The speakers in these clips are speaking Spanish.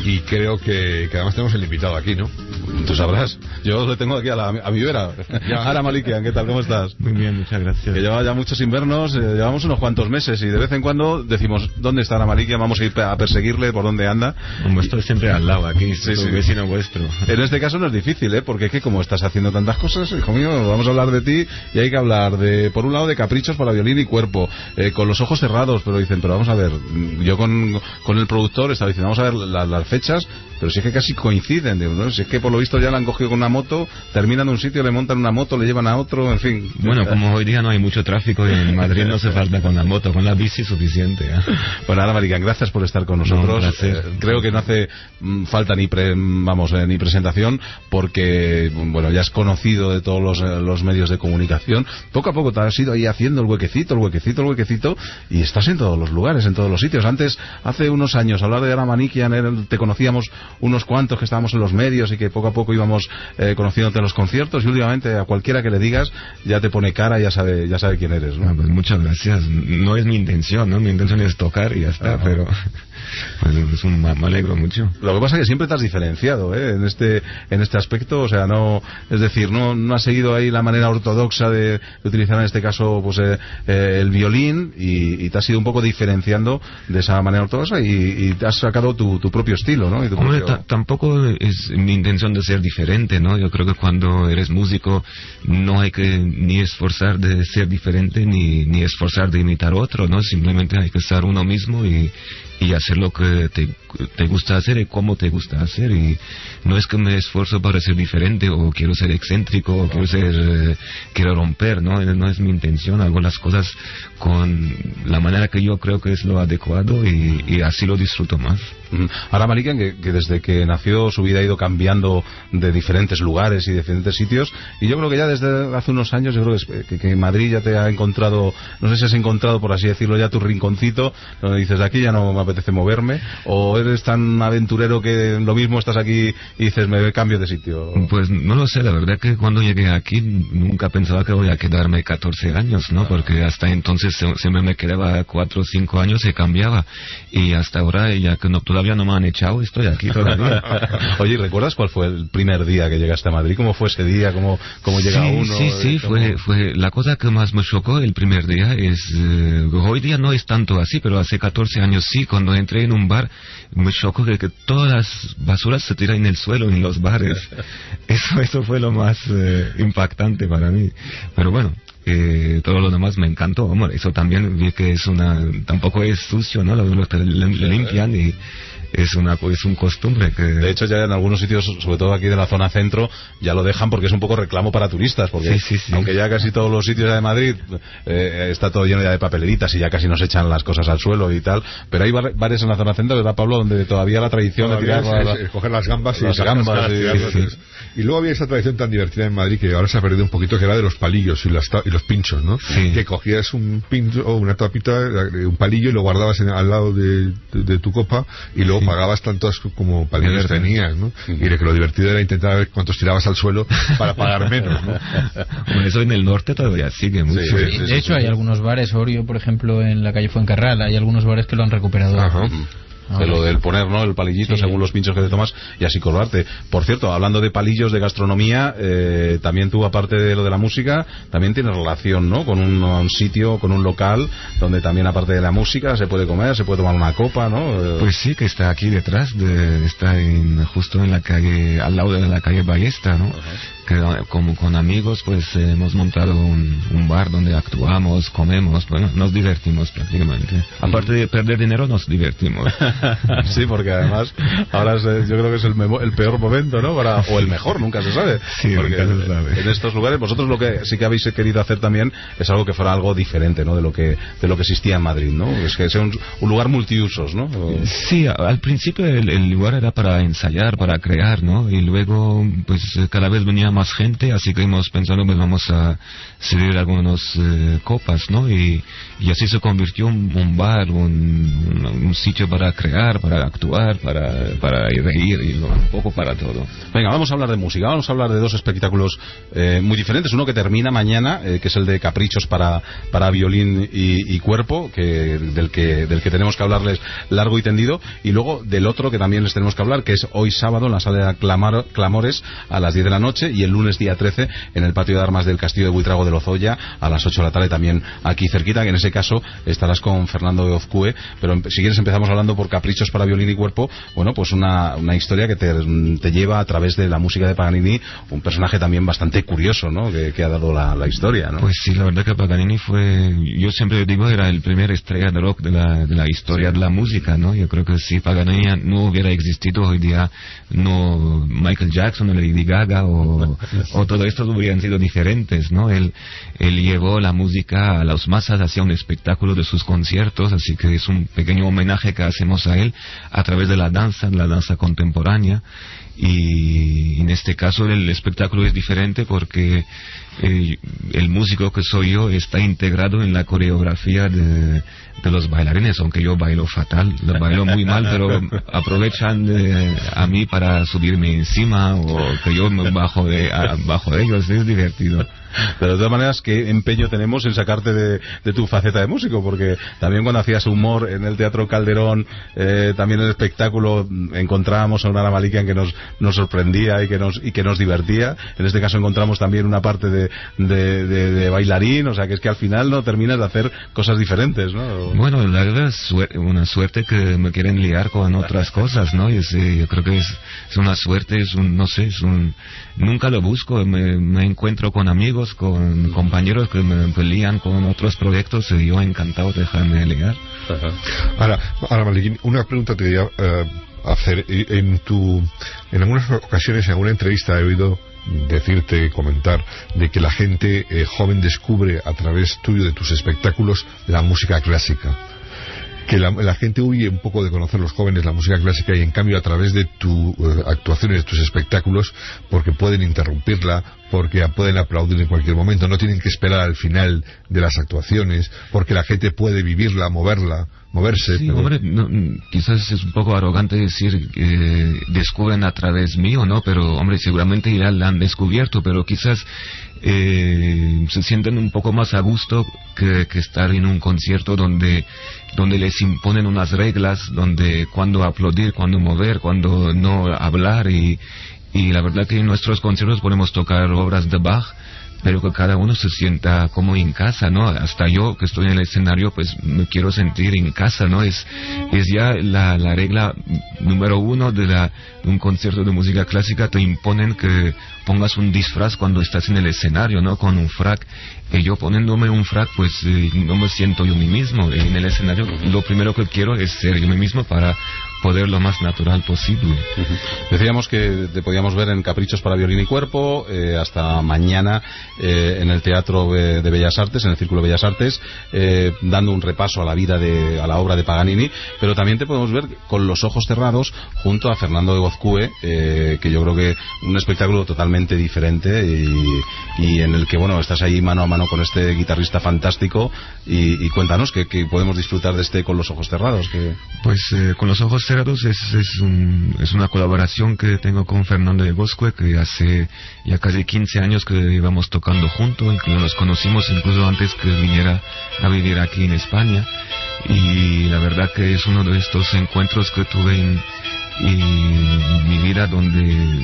y creo que además tenemos el invitado aquí, ¿no? Tú sabrás. Yo le tengo aquí a mi vera. Ara Malikian, ¿qué tal? ¿Cómo estás? Muy bien, muchas gracias. Que lleva ya muchos invernos, llevamos unos cuantos meses y de vez en cuando decimos, ¿dónde está Ara Malikian? Vamos a ir a perseguirle, ¿por dónde anda? Como estoy siempre al lado aquí, soy vecino vuestro. En este caso no es difícil, porque es que como estás haciendo tantas cosas, hijo mío, vamos a hablar de ti y hay que hablar de, por un lado, de caprichos para violín y cuerpo, con los ojos cerrados, pero dicen, pero vamos a ver, yo con el productor estaba diciendo, vamos a ver las fechas, pero si es que casi coinciden, ¿no? Si es que por lo visto ya la han cogido con una moto, terminan de un sitio, le montan una moto, le llevan a otro, en fin. Bueno, como hoy día no hay mucho tráfico y en Madrid no hace falta con la moto, con la bici suficiente, ¿eh? Bueno, Ara Malikian, gracias por estar con nosotros. Creo que no hace falta ni presentación, porque bueno, ya es conocido de todos los medios de comunicación. Poco a poco te has ido ahí haciendo el huequecito, y estás en todos los lugares, en todos los sitios. Antes, hace unos años, hablar de Ara Malikian, te conocíamos unos cuantos que estábamos en los medios y que poco a poco íbamos conociéndote en los conciertos, y últimamente a cualquiera que le digas ya te pone cara, ya sabe quién eres, ¿no? Pues muchas gracias. No es mi intención, ¿no? Mi intención es tocar y ya está, pero pues me alegro mucho. Lo que pasa es que siempre te has diferenciado, en este aspecto, o sea, no, es decir, no has seguido ahí la manera ortodoxa de utilizar en este caso pues el violín, y te has ido un poco diferenciando de esa manera ortodoxa y te has sacado tu propio estilo, ¿no? Hombre, tampoco es mi intención de ser diferente, ¿no? Yo creo que cuando eres músico no hay que ni esforzar de ser diferente ni esforzar de imitar otro, ¿no? Simplemente hay que ser uno mismo y hacer lo que te gusta hacer y cómo te gusta hacer, y no es que me esfuerzo para ser diferente o quiero ser excéntrico o quiero romper, ¿no? No es mi intención. Hago las cosas con la manera que yo creo que es lo adecuado y así lo disfruto más. Ara Malikian, que desde que nació su vida ha ido cambiando de diferentes lugares y diferentes sitios, y yo creo que ya desde hace unos años, yo creo que Madrid ya te ha encontrado, no sé si has encontrado, por así decirlo, ya tu rinconcito donde dices, de aquí ya no me apetece moverme, o eres tan aventurero que lo mismo estás aquí y dices, me cambio de sitio. Pues no lo sé, la verdad que cuando llegué aquí nunca pensaba que voy a quedarme 14 años, ¿no? Porque hasta entonces siempre me quedaba 4 o 5 años y cambiaba, y hasta ahora, ya que todavía no me han echado, estoy aquí todavía. Oye, ¿recuerdas cuál fue el primer día que llegaste a Madrid? ¿Cómo fue ese día? ¿Cómo llega uno? Sí, fue la cosa que más me chocó el primer día. Hoy día no es tanto así, pero hace 14 años sí, cuando entré en un bar, me chocó que todas las basuras se tiran en el suelo en los bares. Eso fue lo más impactante para mí. Pero bueno, todo lo demás me encantó. Hombre, eso también vi que tampoco es sucio, ¿no? Lo limpian y es un costumbre que... De hecho, ya en algunos sitios, sobre todo aquí de la zona centro, ya lo dejan porque es un poco reclamo para turistas, porque sí. Aunque ya casi todos los sitios de Madrid está todo lleno ya de papeleritas y ya casi nos echan las cosas al suelo y tal, pero hay bares en la zona centro, ¿verdad, Pablo?, donde todavía la tradición de tirar es coger las gambas y luego había esa tradición tan divertida en Madrid que ahora se ha perdido un poquito, que era de los palillos y los pinchos, ¿no? Sí. Que cogías un pincho o una tapita, un palillo, y lo guardabas al lado de tu copa, y luego pagabas tantos como palillos tenías, ¿no? Y que lo divertido era intentar ver cuántos tirabas al suelo para pagar menos, ¿no? Bueno, eso en el norte todavía sigue mucho. Sí, de hecho, hay algunos bares, Orio, por ejemplo, en la calle Fuencarral, hay algunos bares que lo han recuperado. Ajá. De lo del poner, ¿no?, el palillito según los pinchos que te tomas y así colgarte. Por cierto, hablando de palillos de gastronomía, también tú, aparte de lo de la música, también tienes relación, ¿no?, con un sitio, con un local donde también, aparte de la música, se puede comer, se puede tomar una copa, ¿no? Pues sí, que está aquí detrás, está justo en la calle, al lado de la calle Ballesta, ¿no? Que como con amigos pues hemos montado un bar donde actuamos, comemos, bueno, nos divertimos prácticamente. Aparte de perder dinero, nos divertimos. Sí, porque además ahora yo creo que es el peor momento, ¿no? O el mejor, nunca se sabe. Sí, porque nunca se sabe. En estos lugares, vosotros lo que sí que habéis querido hacer también es algo que fuera algo diferente, ¿no?, de lo que existía en Madrid, ¿no? Es que sea un lugar multiusos, ¿no? Sí, al principio el lugar era para ensayar, para crear, ¿no? Y luego pues cada vez venía más gente, así que hemos pensado, pues vamos a servir algunas copas, ¿no? Y así se convirtió un bar, un sitio para crear crear, para actuar, para reír y un poco para todo. Venga, vamos a hablar de música, vamos a hablar de dos espectáculos muy diferentes. Uno que termina mañana, que es el de Caprichos para violín y cuerpo, del que tenemos que hablarles largo y tendido, y luego del otro que también les tenemos que hablar, que es hoy sábado en la sala de Clamores a las 10 de la noche, y el lunes día 13 en el patio de armas del Castillo de Buitrago de Lozoya a las 8 de la tarde, también aquí cerquita, que en ese caso estarás con Fernando de Ozcue. Pero si quieres empezamos hablando por Caprichos para violín y cuerpo. Bueno, pues una historia que te lleva a través de la música de Paganini, un personaje también bastante curioso, ¿no? que ha dado la historia, ¿no? Pues sí, la verdad que Paganini fue, yo siempre digo, era el primer estrella de rock de la historia de la música, ¿no? Yo creo que si Paganini no hubiera existido hoy día, no Michael Jackson o Lady Gaga o todo esto hubieran sido diferentes, ¿no? Él llevó la música a las masas, hacía un espectáculo de sus conciertos, así que es un pequeño homenaje que hacemos a él a través de la danza contemporánea. Y en este caso el espectáculo es diferente porque el músico que soy yo está integrado en la coreografía de los bailarines, aunque yo bailo fatal, lo bailo muy mal, pero aprovechan a mí para subirme encima o que yo me bajo de ellos, es divertido. Pero de todas maneras, ¿qué empeño tenemos en sacarte de tu faceta de músico? Porque también cuando hacías humor en el Teatro Calderón, también en el espectáculo encontrábamos a una Ara Malikian que nos sorprendía y que nos divertía. En este caso encontramos también una parte de bailarín, o sea que es que al final no terminas de hacer cosas diferentes, ¿no? Bueno, la verdad es una suerte que me quieren liar con otras cosas, ¿no? Yo creo que es una suerte, nunca lo busco, me encuentro con amigos, con compañeros que me lían con otros proyectos y yo encantado de dejarme liar. Ahora, Malikian, una pregunta te quería hacer. En algunas ocasiones, en alguna entrevista he oído comentar de que la gente joven descubre a través tuyo, de tus espectáculos, la música clásica, que la gente huye un poco de conocer, los jóvenes, la música clásica, y en cambio a través de tus actuaciones, de tus espectáculos, porque pueden interrumpirla, porque pueden aplaudir en cualquier momento, no tienen que esperar al final de las actuaciones, porque la gente puede vivirla, moverse. Sí, hombre, quizás es un poco arrogante decir que descubren a través mío, ¿no? Pero, hombre, seguramente ya la han descubierto, pero quizás se sienten un poco más a gusto que estar en un concierto donde les imponen unas reglas, donde cuándo aplaudir, cuándo mover, cuándo no hablar, y la verdad que en nuestros conciertos podemos tocar obras de Bach, pero que cada uno se sienta como en casa, ¿no? Hasta yo que estoy en el escenario, pues me quiero sentir en casa, ¿no? Es ya la regla número 1 de un concierto de música clásica. Te imponen que pongas un disfraz cuando estás en el escenario, ¿no? Con un frac. Y yo poniéndome un frac, pues no me siento yo mismo. En el escenario lo primero que quiero es ser yo mismo para poder lo más natural posible. Decíamos que te podíamos ver en Caprichos para violín y cuerpo hasta mañana en el Teatro de Bellas Artes, en el Círculo de Bellas Artes, dando un repaso a la obra de Paganini, pero también te podemos ver con los ojos cerrados junto a Fernando de Ozcue, que yo creo que un espectáculo totalmente diferente y en el que, bueno, estás ahí mano a mano con este guitarrista fantástico, y cuéntanos que podemos disfrutar de con los ojos cerrados. Pues con los ojos cerrados es una colaboración que tengo con Fernando de Ozcue, que hace ya casi 15 años que íbamos tocando juntos, y que nos conocimos incluso antes que viniera a vivir aquí en España, y la verdad que es uno de estos encuentros que tuve en mi vida donde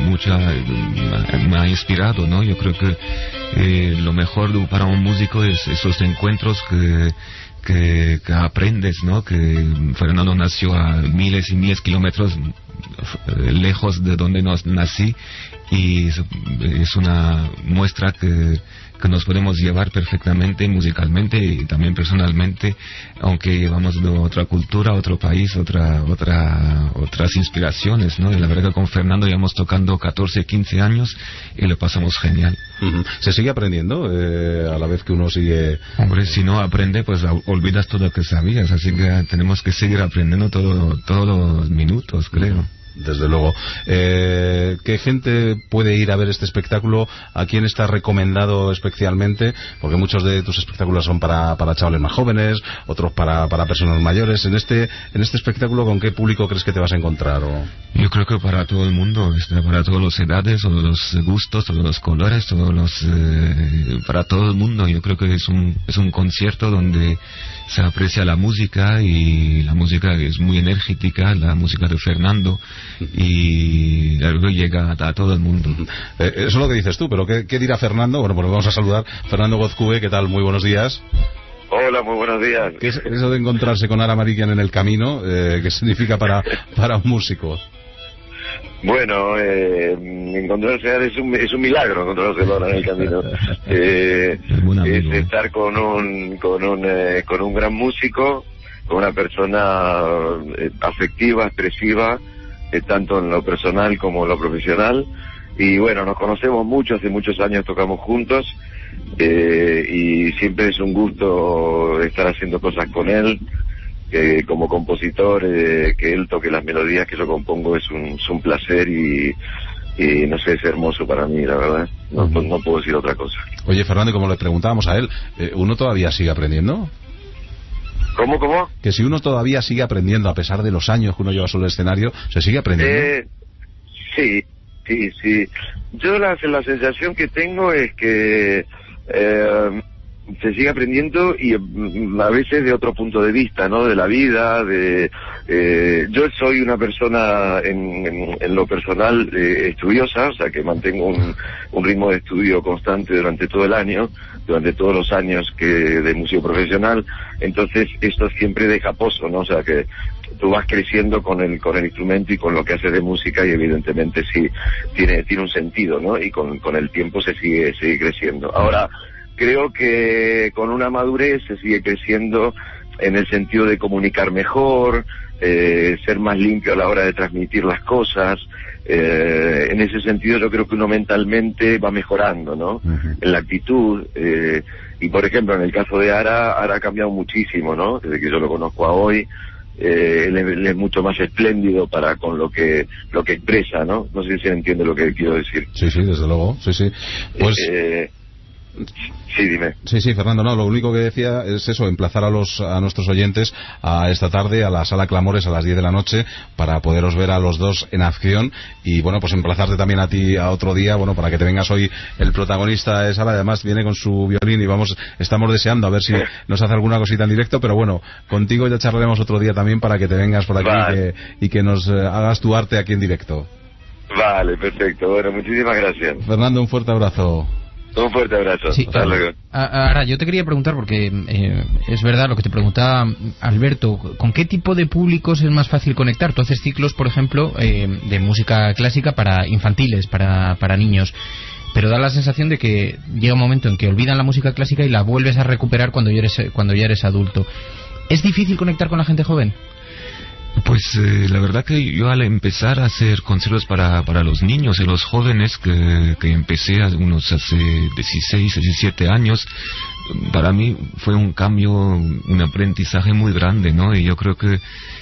me ha inspirado, ¿no? Yo creo que lo mejor para un músico es esos encuentros que aprendes, ¿no? Que Fernando nació a miles y miles de kilómetros lejos de donde nací, y es una muestra que nos podemos llevar perfectamente musicalmente y también personalmente, aunque llevamos de otra cultura, otro país, otras inspiraciones, ¿no? Y la verdad que con Fernando llevamos tocando 14, 15 años y lo pasamos genial. ¿Se sigue aprendiendo a la vez que uno sigue? Hombre, si no aprende, pues olvidas todo lo que sabías, así que tenemos que seguir aprendiendo todos los minutos, creo. Desde luego. ¿Qué gente puede ir a ver este espectáculo? ¿A quién está recomendado especialmente? Porque muchos de tus espectáculos son para chavales más jóvenes, otros para personas mayores. En este espectáculo, ¿con qué público crees que te vas a encontrar? Yo creo que para todo el mundo, para todas las edades, todos los gustos, todos los colores, para todo el mundo. Yo creo que es un concierto donde se aprecia la música, y la música es muy energética, la música de Fernando, y luego llega a todo el mundo. Eso es lo que dices tú, pero ¿qué dirá Fernando? Bueno, pues vamos a saludar. Fernando Gozcube, ¿qué tal? Muy buenos días. Hola, muy buenos días. ¿Qué es eso de encontrarse con Ara Marikian en el camino? ¿Qué significa para un músico? Bueno, encontrarse es un milagro, encontrarse en el camino. Es estar con un gran músico, con una persona afectiva, expresiva, tanto en lo personal como en lo profesional. Y bueno, nos conocemos mucho, hace muchos años tocamos juntos, y siempre es un gusto estar haciendo cosas con él. Como compositor, que él toque las melodías que yo compongo es un placer, y no sé, es hermoso para mí, la verdad. No puedo decir otra cosa. Oye, Fernando, como le preguntábamos a él, ¿uno todavía sigue aprendiendo? ¿Cómo? Que si uno todavía sigue aprendiendo, a pesar de los años que uno lleva sobre el escenario, ¿se sigue aprendiendo? Sí. Yo la sensación que tengo es que se sigue aprendiendo, y a veces de otro punto de vista, ¿no? De la vida, yo soy una persona en lo personal estudiosa, o sea que mantengo un ritmo de estudio constante durante todo el año, durante todos los años de músico profesional. Entonces esto siempre deja pozo, ¿no? O sea que tú vas creciendo con el instrumento y con lo que haces de música, y evidentemente sí tiene un sentido, ¿no? Y con el tiempo se sigue creciendo. Ahora, creo que con una madurez se sigue creciendo en el sentido de comunicar mejor, ser más limpio a la hora de transmitir las cosas. En ese sentido yo creo que uno mentalmente va mejorando, ¿no? Uh-huh. En la actitud. Y por ejemplo, en el caso de Ara ha cambiado muchísimo, ¿no? Desde que yo lo conozco a hoy. Él es mucho más espléndido con lo que expresa, ¿no? No sé si se entiende lo que quiero decir. Sí, desde luego, sí. Pues... Sí, dime. Sí, Fernando, no, lo único que decía es eso, emplazar a nuestros oyentes a esta tarde a la Sala Clamores a las 10 de la noche para poderos ver a los dos en acción, y bueno, pues emplazarte también a ti a otro día, bueno, para que te vengas hoy. El protagonista es Ara, además viene con su violín, y estamos deseando a ver si nos hace alguna cosita en directo, pero bueno, contigo ya charlaremos otro día también para que te vengas por aquí. Vale. y que nos hagas tu arte aquí en directo. Vale, perfecto, bueno, muchísimas gracias. Fernando, un fuerte abrazo. Un fuerte abrazo. Sí, hasta luego. Ahora, yo te quería preguntar, porque es verdad lo que te preguntaba Alberto, ¿con qué tipo de públicos es más fácil conectar? Tú haces ciclos, por ejemplo, de música clásica para infantiles, para niños, pero da la sensación de que llega un momento en que olvidan la música clásica y la vuelves a recuperar cuando ya eres adulto. ¿Es difícil conectar con la gente joven? Pues la verdad que yo al empezar a hacer conciertos para los niños y los jóvenes, que empecé hace 16, 17 años, para mí fue un cambio, un aprendizaje muy grande, ¿no? Y yo creo que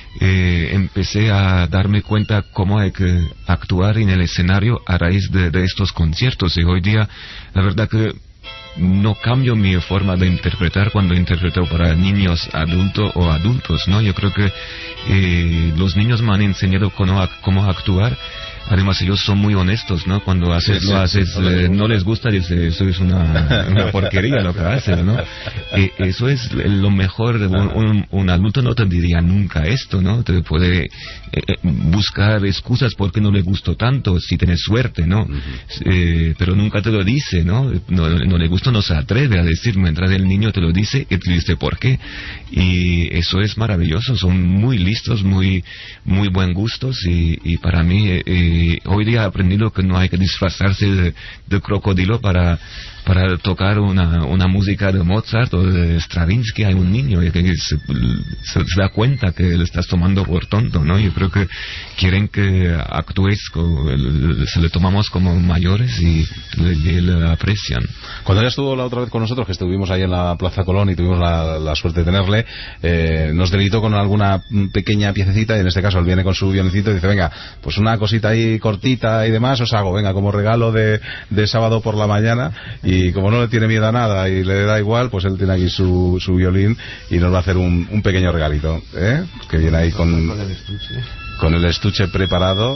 empecé a darme cuenta cómo hay que actuar en el escenario a raíz de estos conciertos, y hoy día la verdad que no cambio mi forma de interpretar cuando interpreto para niños adultos, ¿no? Yo creo que los niños me han enseñado cómo actuar. Además ellos son muy honestos, ¿no? Cuando lo haces, no les gusta, dice, eso es una porquería lo que haces, ¿no? Eso es lo mejor. Un adulto no te diría nunca esto, ¿no? Te puede buscar excusas porque no le gustó tanto, si tienes suerte, ¿no? Pero nunca te lo dice, ¿no? No le gusta, no se atreve a decir, mientras el niño te lo dice y te dice por qué. Y eso es maravilloso, son muy listos, muy buen gustos, y para mí hoy día he aprendido que no hay que disfrazarse de crocodilo para tocar una música de Mozart o de Stravinsky. Hay un niño que se da cuenta que le estás tomando por tonto, ¿no? Yo creo que quieren que actúes, se le tomamos como mayores y le aprecian. Cuando ella estuvo la otra vez con nosotros, que estuvimos ahí en la Plaza Colón y tuvimos la suerte de tenerle, nos deleitó con alguna pequeña piececita, y en este caso él viene con su violincito y dice, venga, pues una cosita ahí ahí cortita y demás, os hago, venga, como regalo de sábado por la mañana, y como no le tiene miedo a nada y le da igual, pues él tiene aquí su violín y nos va a hacer un pequeño regalito, que viene ahí con el estuche preparado.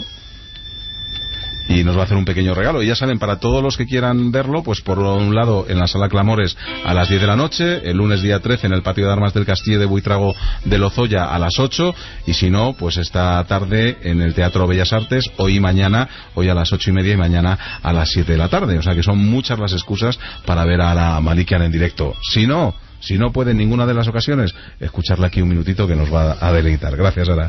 Y nos va a hacer un pequeño regalo. Y ya saben, para todos los que quieran verlo, pues por un lado en la Sala Clamores a las 10 de la noche, el lunes día 13 en el Patio de Armas del Castillo de Buitrago de Lozoya a las 8, y si no, pues esta tarde en el Teatro Bellas Artes, hoy y mañana, hoy a las 8:30 y mañana a las 7 de la tarde. O sea que son muchas las excusas para ver a Ara Malikian en directo. Si no puede en ninguna de las ocasiones, escucharla aquí un minutito que nos va a deleitar. Gracias, Ara.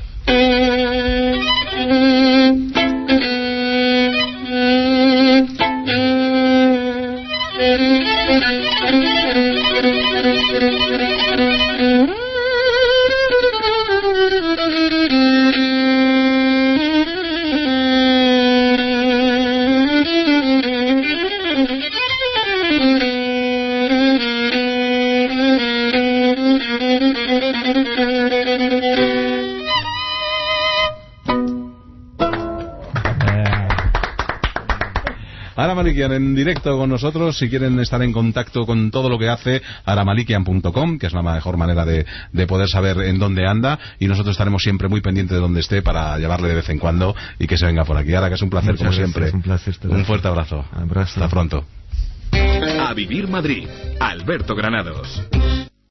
Ara Malikian en directo con nosotros. Si quieren estar en contacto con todo lo que hace, aramalikian.com, que es la mejor manera de poder saber en dónde anda, y nosotros estaremos siempre muy pendientes de donde esté para llevarle de vez en cuando y que se venga por aquí. Ara, que es un placer. Muchas como gracias, siempre. Un placer. Un fuerte abrazo. Abrazo. Hasta pronto. A Vivir Madrid, Alberto Granados.